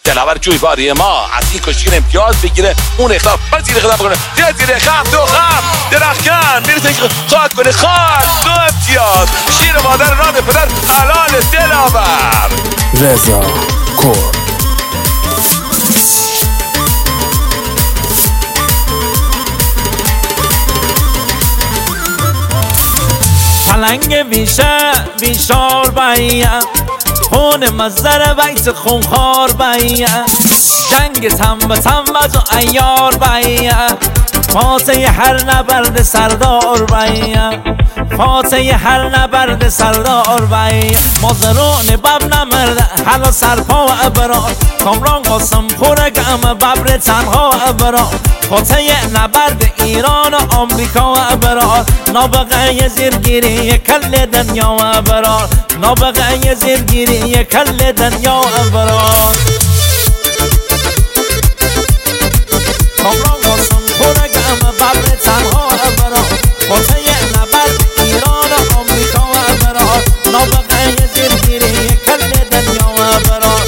دلاور جویباری ما از این کشتیگیر امتیاز بگیره، اون اختلاف پذیر خطا بکنه، زیر خط دو خط درخکن میرسه خواهد کنه، خواهد دو امتیاز. شیر مادر راد پدر حلال دلاور. رضا کرد. پلنگ بیشار بایم، خون مزدر بیت خونخوار بایم، جنگ تم و ایار بایم، فاتح هر نبرد سردار بایم، فاتح هر نبرد سردار بایم. مازرون بب نمرد حالا سرپا و ابرار، کامران قاسم خورگم ببر تنها و ابرار، فاتح نبرد ایران و آمریکا و ابرار، نابغه زیرگیری کل دنیا و ابرار، نابغه زیرگیری کل دنیا و ابرار. کامران قاسم خورگم ببر تنها و ابرار، فاتح نبرد ایران و آمریکا و ابرار، نابغه زیرگیری کل دنیا و ابرار.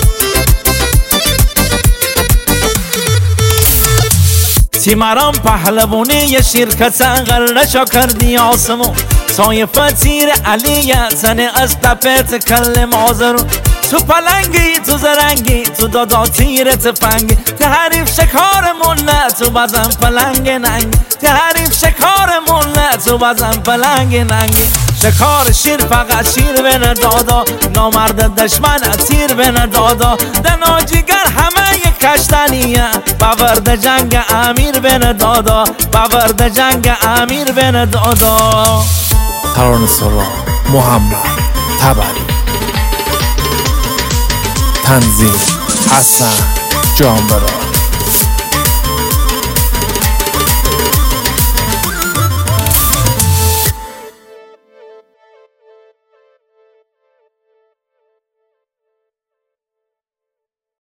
تیمران پهلوانی یه شرکت غلشا کردی آسمون، سایفه تیر علی زنه از تپت کل مازرون، تو پلنگی تو زرنگی تو دادا تیر تفنگی، تحریف شکارمون نه تو بزن پلنگ ننگی، تحریف شکارمون نه تو بزن پلنگ ننگی. شکار شیر فقط شیر بین دادا، نامرد دشمن تیر بین دادا، دناجیگر همه یک کشتنیه، باورد جنگ امیر بین دادا، باورد جنگ امیر بین دادا. ترانه‌سرا محمد تبری، تنظیم حسن جانبرا.